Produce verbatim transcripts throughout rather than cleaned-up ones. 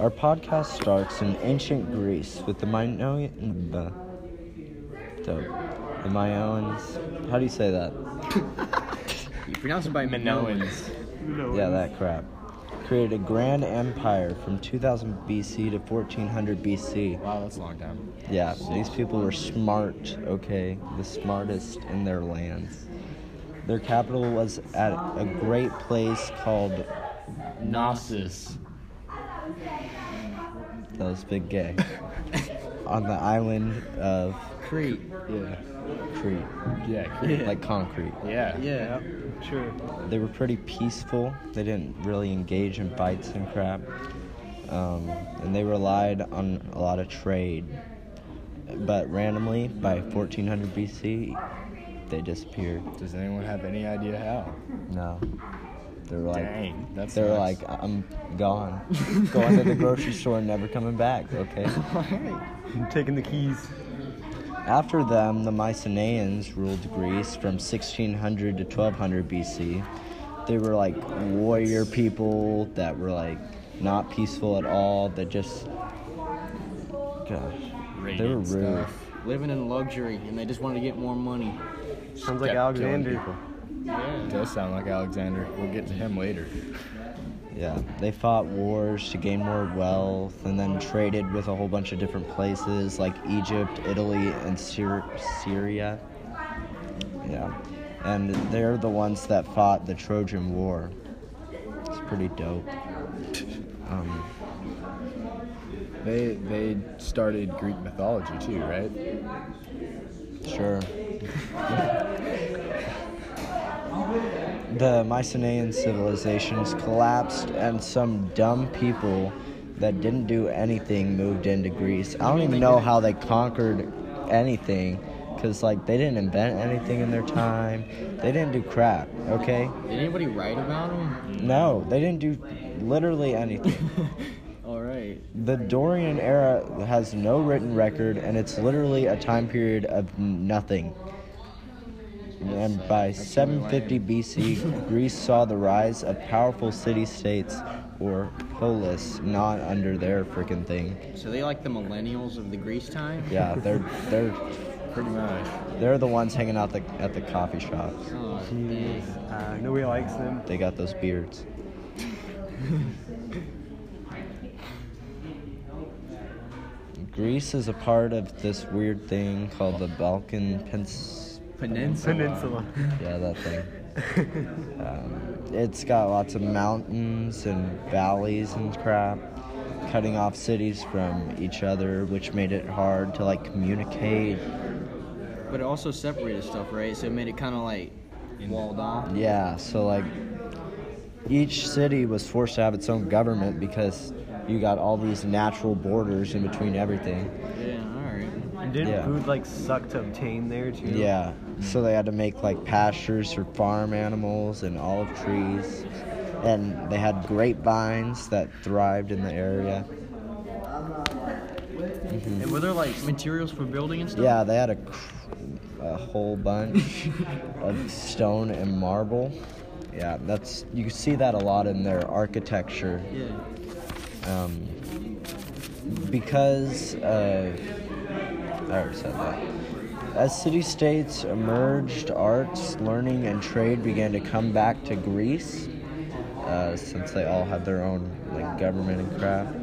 Our podcast starts in ancient Greece with the Minoan, the, the, the Minoans. How do you say that? You pronounce it by Minoans. Minoans. Yeah, that crap. Created a grand empire from two thousand B C to fourteen hundred B C. Wow, that's a long time. Yeah, these people were smart, okay? The smartest in their lands. Their capital was at a great place called Knossos. That was big gay. On the island of Crete. Yeah. Crete. Yeah, Crete. Like concrete. Yeah. Yeah. Sure. They were pretty peaceful. They didn't really engage in fights and crap. Um, and they relied on a lot of trade. But randomly, by fourteen hundred B C, they disappeared. Does anyone have any idea how? No. They were like, Dang, that's they were nuts. like, I'm gone. Going to the grocery store and never coming back, okay? I'm taking the keys. After them, the Mycenaeans ruled Greece from sixteen hundred to twelve hundred B C. They were like warrior people that were like not peaceful at all. That just, gosh, they were Radiant rude. stuff. Living in luxury, and they just wanted to get more money. Sounds like Kept Alexander. killing people. Yeah. It does sound like Alexander. We'll get to him later. Yeah, they fought wars to gain more wealth and then traded with a whole bunch of different places like Egypt, Italy, and Syr- Syria. Yeah, and they're the ones that fought the Trojan War. It's pretty dope. Um, They they started Greek mythology too, right? sure. The Mycenaean civilizations collapsed, and some dumb people that didn't do anything moved into Greece. I don't even know how they conquered anything, because, like, they didn't invent anything in their time. They didn't do crap, okay? Did anybody write about them? No, they didn't do literally anything. All right. The Dorian era has no written record, and it's literally a time period of nothing. And by seven fifty B C, Greece saw the rise of powerful city-states, or polis, not under their freaking thing. So they like the millennials of the Greece time? Yeah, they're they're Pretty much. they're the ones hanging out the, at the coffee shops. Oh, Jeez. dang. Uh, nobody likes them. They got those beards. Greece is a part of this weird thing called the Balkan Pens- Peninsula. Peninsula. Yeah, that thing. Um, it's got lots of mountains and valleys and crap, cutting off cities from each other, which made it hard to like communicate. But it also separated stuff, right? So it made it kind of like walled off. Yeah, so like each city was forced to have its own government because you got all these natural borders in between everything. Yeah, all right. And didn't Yeah. food like suck to obtain there too? Yeah, so they had to make like pastures for farm animals and olive trees, and they had grapevines that thrived in the area. And were there like materials for building and stuff? Yeah, they had a, cr- a whole bunch of stone and marble. Yeah, that's you see that a lot in their architecture. Yeah. Um, because uh, I already said that. As city-states emerged, arts, learning, and trade began to come back to Greece, uh, since they all had their own like government and crap.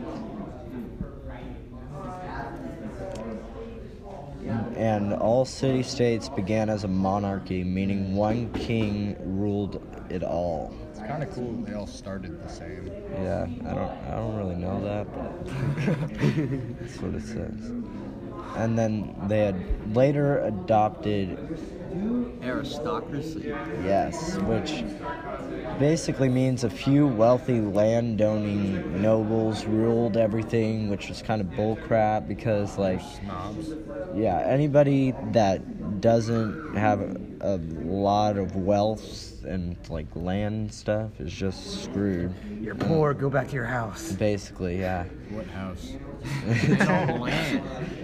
And all city-states began as a monarchy, meaning one king ruled it all. It's kind of cool they all started the same. Yeah, I don't, I don't really know that, but that's what it says. And then they had later adopted, Aristocracy. yes, which basically means a few wealthy landowning nobles ruled everything, which was kind of bullcrap because, like, Snobs. yeah, anybody that doesn't have a, a lot of wealth and like land and stuff is just screwed. You're poor. Go back to your house. Basically, yeah. What house? It's all land.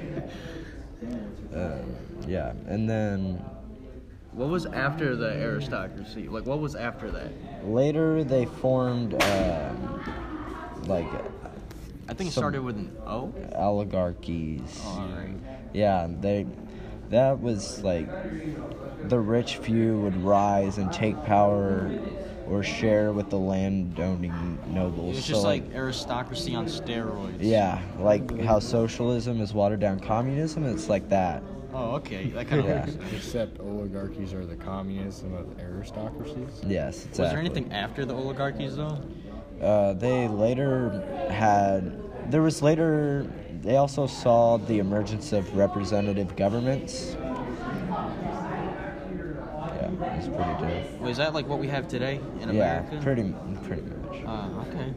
Uh, yeah, and then What was after the aristocracy? Like, what was after that? later they formed um, like I think it some started with an O. oligarchies. Oh, all right. Yeah, they that was like the rich few would rise and take power or share with the landowning nobles. It was So, just like aristocracy on steroids. yeah, like how socialism is watered down communism, it's like that. Oh, okay. That kind of Yeah. makes sense. Except oligarchies are the communism of aristocracies. Yes, exactly. Was there anything after the oligarchies though? Uh, they later had. There was later. They also saw the emergence of representative governments. Yeah, it's pretty dope. Was that like what we have today in Yeah, America? pretty, pretty much. Uh, okay.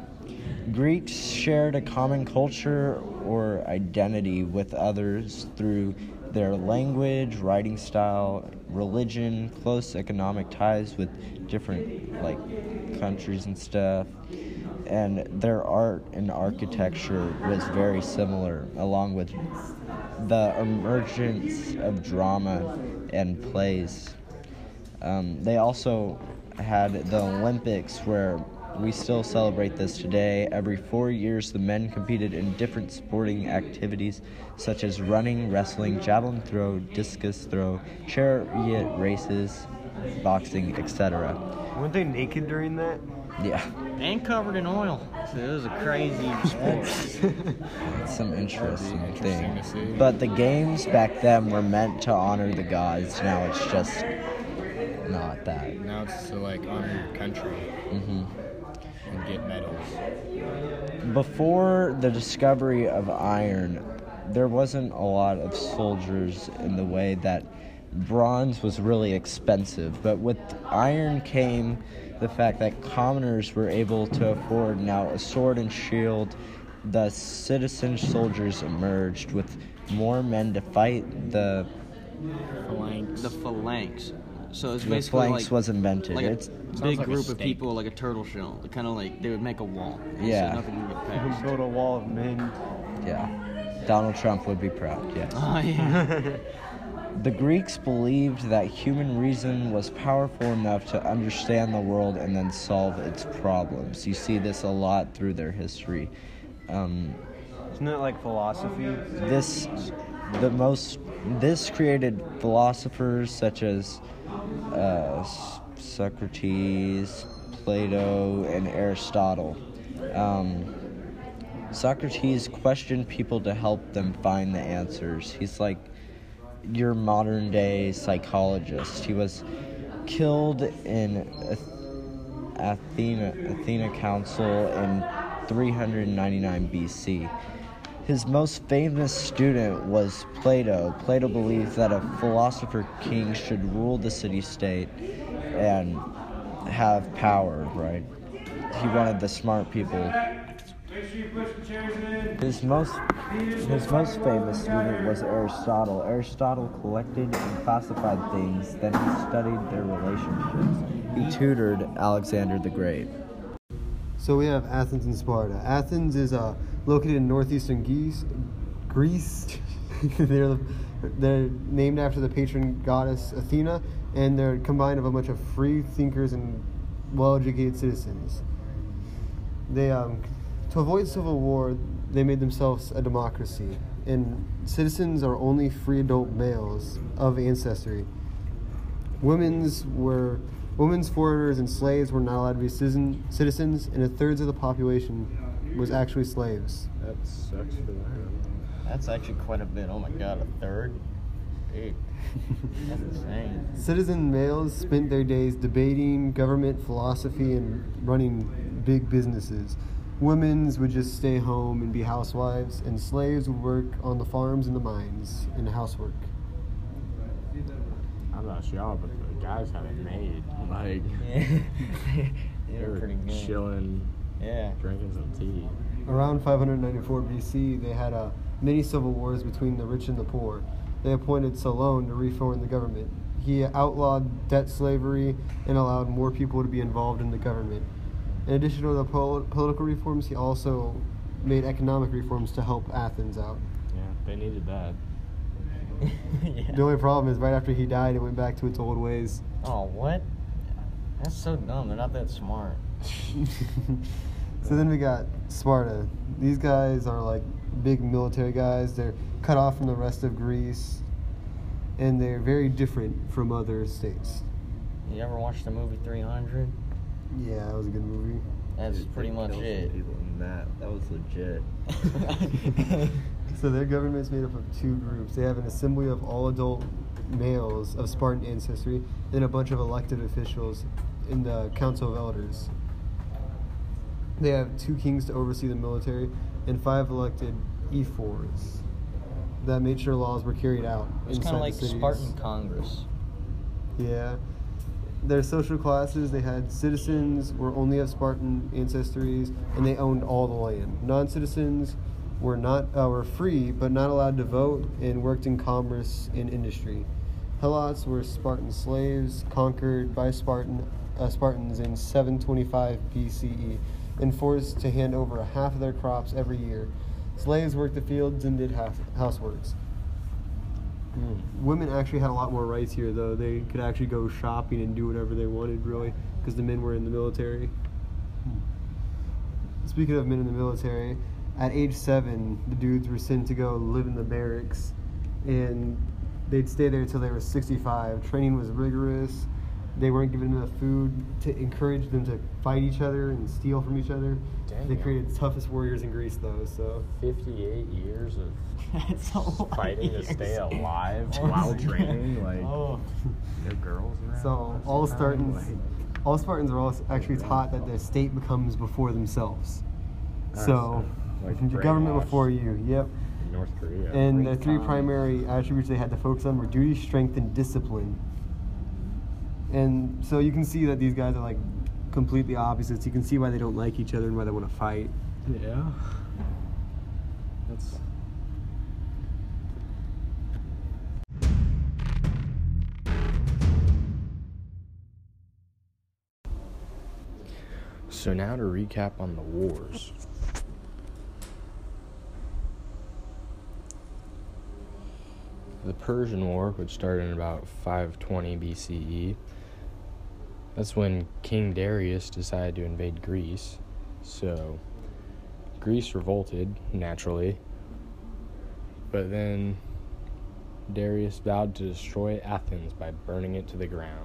Greeks shared a common culture or identity with others through their language, writing style, religion, close economic ties with different like countries and stuff. And their art and architecture was very similar, along with the emergence of drama and plays. Um, they also had the Olympics, where we still celebrate this today. Every four years, the men competed in different sporting activities such as running, wrestling, javelin throw, discus throw, chariot races, boxing, et cetera. Weren't they naked during that? Yeah, And covered in oil. So it was a crazy sport. it's some interesting, That'd be interesting thing. to see. But the games back then were meant to honor the gods. Now it's just not that. Now it's to like honor your country hmm and get medals. Before the discovery of iron, there wasn't a lot of soldiers in the way that bronze was really expensive. But with iron came the fact that commoners were able to afford now a sword and shield. The citizen soldiers emerged with more men to fight. The Phalanx. The phalanx. So it's the basically phalanx like, was invented. like a it's big like a group of steak. people, like a turtle shell. Kind of like they would make a wall. Yeah. So nothing can get You past. build a wall of men. yeah. Donald Trump would be proud. Yes. Oh yeah. The Greeks believed that human reason was powerful enough to understand the world and then solve its problems. You see this a lot through their history. Um, Isn't that like philosophy? this, the most, this created philosophers such as uh, Socrates, Plato, and Aristotle. Um, Socrates questioned people to help them find the answers. He's like your modern day psychologist. He was killed in Athena Athena Council in three ninety-nine B C. His most famous student was Plato. Plato believed that a philosopher king should rule the city-state and have power, right? He wanted the smart people. His most his most famous student was Aristotle. Aristotle collected and classified things, then he studied their relationships. He tutored Alexander the Great. So we have Athens and Sparta. Athens is uh, located in northeastern Greece. Greece. they're, the, they're named after the patron goddess Athena, and they're combined of a bunch of free thinkers and well-educated citizens. They, um, to avoid civil war, they made themselves a democracy, and citizens are only free adult males of ancestry. Women's were women's foreigners and slaves were not allowed to be citizen, citizens, and a third of the population was actually slaves. That sucks for them. That's actually quite a bit. Oh my god, a third? Dude, that's insane. Citizen males spent their days debating government, philosophy, and running big businesses. Women's would just stay home and be housewives, and slaves would work on the farms and the mines in housework. I don't know about y'all, but the guys had it made. Like, Yeah. they They were were pretty good. chilling, Yeah. drinking some tea. Around five ninety-four B C, they had uh, many civil wars between the rich and the poor. They appointed Solon to reform the government. He outlawed debt slavery and allowed more people to be involved in the government. In addition to the pol- political reforms, he also made economic reforms to help Athens out. Yeah, they needed that. Yeah. The only problem is right after he died, it went back to its old ways. Oh, what? That's so dumb. They're not that smart. So then we got Sparta. These guys are like big military guys. They're cut off from the rest of Greece, and they're very different from other states. You ever watched the movie three hundred? Yeah, that was a good movie. That's Dude, pretty they much killed some it. People in that. That was legit. So their government is made up of two groups. They have an assembly of all adult males of Spartan ancestry, and a bunch of elected officials in the Council of Elders. They have two kings to oversee the military, and five elected ephors that made sure laws were carried out. It's kind inside of like the cities. Spartan Congress. Yeah. Their social classes, they had citizens were only of Spartan ancestries, and they owned all the land. Non-citizens were not uh, were free, but not allowed to vote, and worked in commerce and industry. Helots were Spartan slaves conquered by Spartan uh, Spartans in seven twenty-five B C E, and forced to hand over half of their crops every year. Slaves worked the fields and did half houseworks. Women actually had a lot more rights here, though. They could actually go shopping and do whatever they wanted, really, because the men were in the military. Speaking of men in the military, at age seven, the dudes were sent to go live in the barracks, and they'd stay there until they were sixty-five. Training was rigorous. They weren't given enough food to encourage them to fight each other and steal from each other. Dang. They created the toughest warriors in Greece, though, so... fifty-eight years of That's a lot fighting of to stay years. alive Oh, while yeah. training. Like, Oh. no girls around. So all sometimes, Spartans, like- all Spartans are also actually taught that the state becomes before themselves. Ah, So, so, like, the government brainwashed. before you. Yep. in North Korea. And the Great three times. primary attributes they had to focus on were duty, strength, and discipline. And so you can see that these guys are like completely opposites. You can see why they don't like each other and why they want to fight. Yeah. That's. So now to recap on the wars. The Persian War, which started in about five twenty B C E, that's when King Darius decided to invade Greece. So Greece revolted, naturally, but then Darius vowed to destroy Athens by burning it to the ground.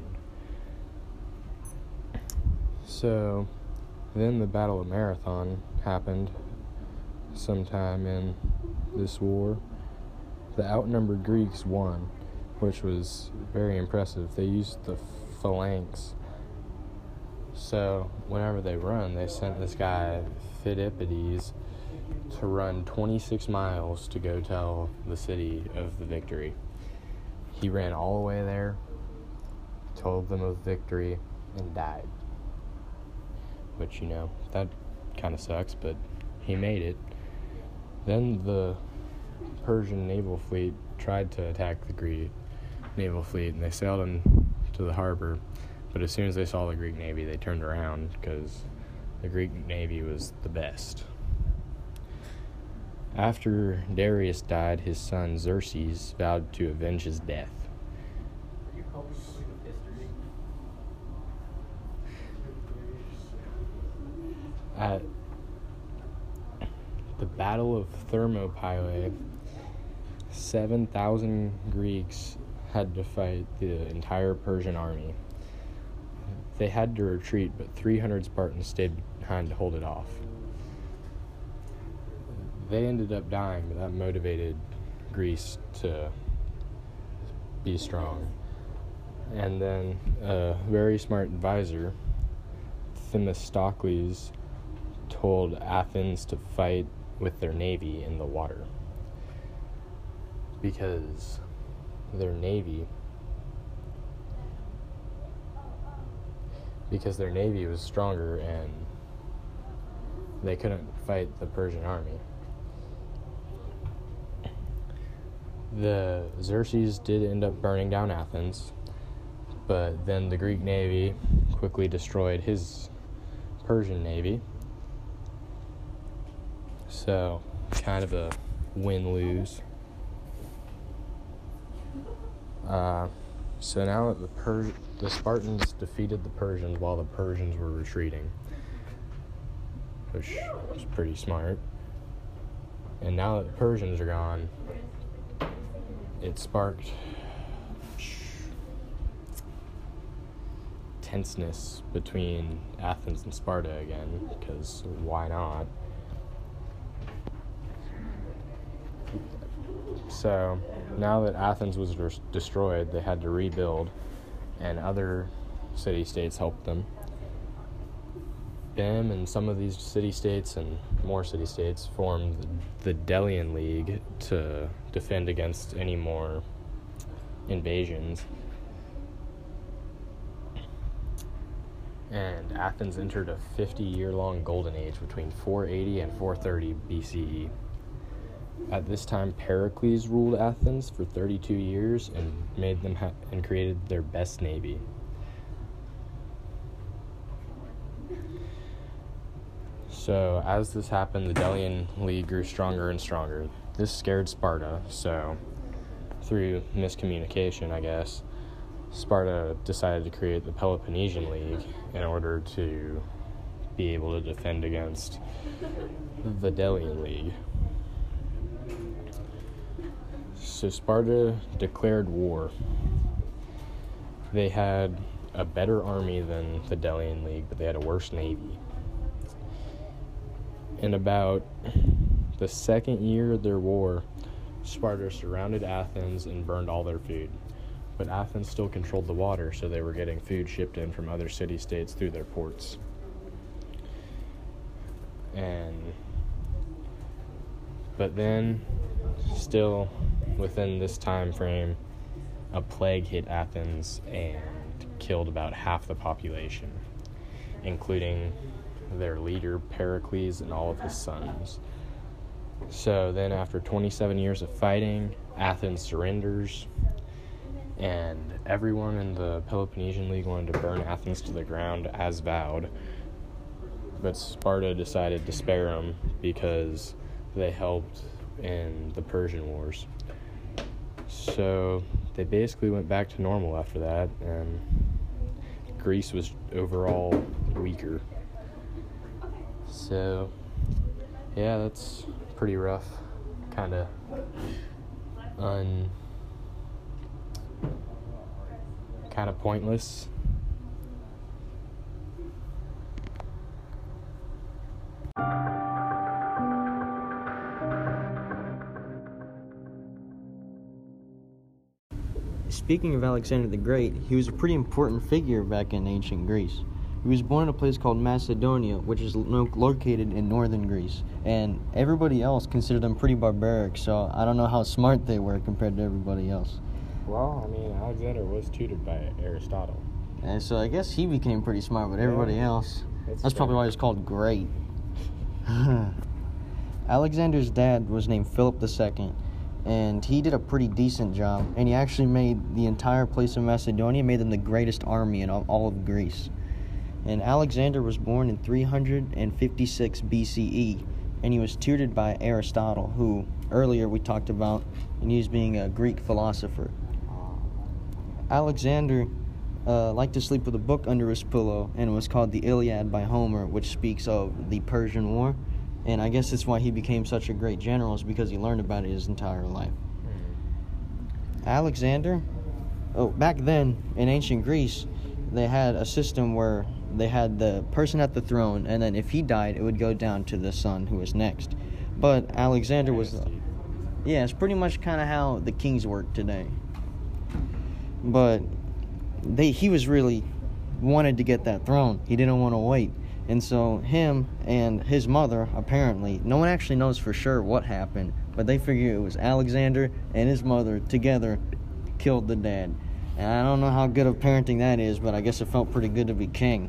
So then the Battle of Marathon happened sometime in this war. The outnumbered Greeks won, which was very impressive. They used the phalanx. So whenever they run, they sent this guy, Phidippides, to run twenty-six miles to go tell the city of the victory. He ran all the way there, told them of victory, and died. Which, you know, that kind of sucks, but he made it. Then the Persian naval fleet tried to attack the Greek naval fleet, and they sailed into the harbor. But as soon as they saw the Greek Navy, they turned around because the Greek Navy was the best. After Darius died, his son Xerxes vowed to avenge his death. At the Battle of Thermopylae, seven thousand Greeks had to fight the entire Persian army. They had to retreat, but three hundred Spartans stayed behind to hold it off. They ended up dying, but that motivated Greece to be strong. And then a very smart advisor, Themistocles, told Athens to fight with their navy in the water, because their navy because their navy was stronger and they couldn't fight the Persian army. The Xerxes did end up burning down Athens, but then the Greek navy quickly destroyed his Persian navy. So, kind of a win-lose. Uh, so now that the Per- the Spartans defeated the Persians while the Persians were retreating, which is pretty smart. And now that the Persians are gone, it sparked tenseness between Athens and Sparta again, because why not? So now that Athens was res- destroyed, they had to rebuild, and other city-states helped them. Them and some of these city-states and more city-states formed the Delian League to defend against any more invasions. And Athens entered a fifty-year-long golden age between four eighty and four thirty B C E. At this time, Pericles ruled Athens for thirty-two years and made them ha- and created their best navy. So, as this happened, the Delian League grew stronger and stronger. This scared Sparta, so through miscommunication, I guess, Sparta decided to create the Peloponnesian League in order to be able to defend against the Delian League. So Sparta declared war. They had a better army than the Delian League, but they had a worse navy. In about the second year of their war, Sparta surrounded Athens and burned all their food. But Athens still controlled the water, so they were getting food shipped in from other city-states through their ports. And but then, still within this time frame, a plague hit Athens and killed about half the population, including their leader Pericles and all of his sons. So then, after twenty-seven years of fighting, Athens surrenders, and everyone in the Peloponnesian League wanted to burn Athens to the ground as vowed. But Sparta decided to spare them because they helped in the Persian Wars. So they basically went back to normal after that, and Greece was overall weaker. So, yeah, that's pretty rough. Kind of un... kind of pointless. Speaking of Alexander the Great, he was a pretty important figure back in ancient Greece. He was born in a place called Macedonia, which is lo- located in northern Greece, and everybody else considered them pretty barbaric, so I don't know how smart they were compared to everybody else. Well, I mean, Alexander was tutored by Aristotle. And so I guess he became pretty smart, but everybody Yeah, else, that's that's probably fair. why he was called Great. Alexander's dad was named Philip the Second, and he did a pretty decent job, and he actually made the entire place of Macedonia, made them the greatest army in all, all of Greece. And Alexander was born in three hundred fifty-six B C E, and he was tutored by Aristotle, who earlier we talked about, and he was being a Greek philosopher. Alexander uh, liked to sleep with a book under his pillow, and it was called the Iliad by Homer, which speaks of the Persian War. And I guess that's why he became such a great general, is because he learned about it his entire life. Alexander, oh, back then in ancient Greece, they had a system where they had the person at the throne, and then if he died, it would go down to the son who was next. But Alexander was, uh, yeah, it's pretty much kind of how the kings work today. But they, he was really wanted to get that throne. He didn't want to wait. And so him and his mother, apparently, no one actually knows for sure what happened, but they figure it was Alexander and his mother together killed the dad. And I don't know how good of parenting that is, but I guess it felt pretty good to be king.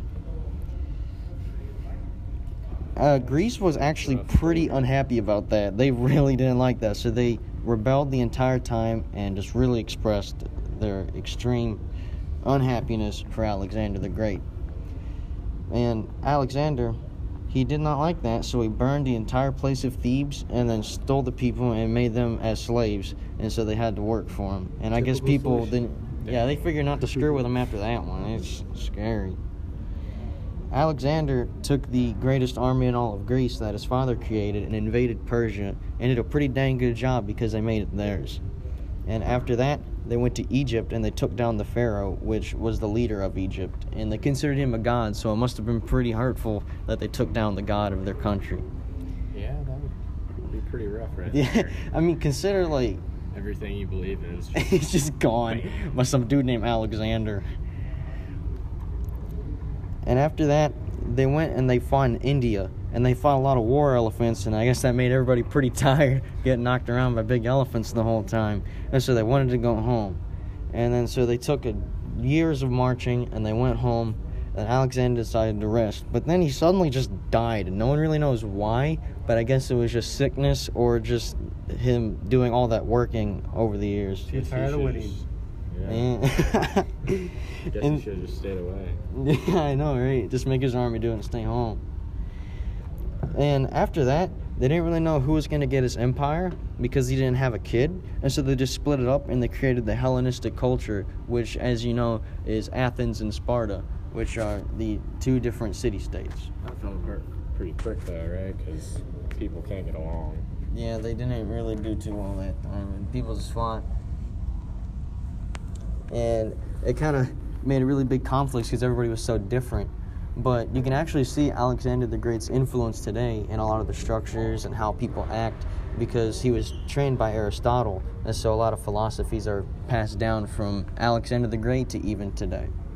Uh, Greece was actually pretty unhappy about that. They really didn't like that, so they rebelled the entire time and just really expressed their extreme unhappiness for Alexander the Great. And Alexander, he did not like that, so he burned the entire place of Thebes and then stole the people and made them as slaves, and so they had to work for him. And I guess Typical people solution. didn't, yeah, they figured not to screw with him after that one. It's scary. Alexander took the greatest army in all of Greece that his father created and invaded Persia, and did a pretty dang good job because they made it theirs. And after that, they went to Egypt and they took down the Pharaoh, which was the leader of Egypt. And they considered him a god, so it must have been pretty hurtful that they took down the god of their country. Yeah, that would be pretty rough, right Yeah, there. I mean, consider, like, Everything you believe in is just... he's just gone by some dude named Alexander. And after that, they went and they fought in India. And they fought a lot of war elephants, and I guess that made everybody pretty tired, getting knocked around by big elephants the whole time. And so they wanted to go home. And then so they took a, years of marching, and they went home, and Alexander decided to rest. But then he suddenly just died, and no one really knows why, but I guess it was just sickness or just him doing all that working over the years. Too tired of winning. Yeah. And, I guess and- he should have just stayed away. Yeah, I know, right? Just make his army do it and stay home. And after that, they didn't really know who was going to get his empire because he didn't have a kid. And so they just split it up and they created the Hellenistic culture, which, as you know, is Athens and Sparta, which are the two different city-states. That fell apart pretty quick, though, right? Because people can't get along. Yeah, they didn't really do too well that time. And people just fought. And it kind of made a really big conflict because everybody was so different. But you can actually see Alexander the Great's influence today in a lot of the structures and how people act because he was trained by Aristotle. And so a lot of philosophies are passed down from Alexander the Great to even today.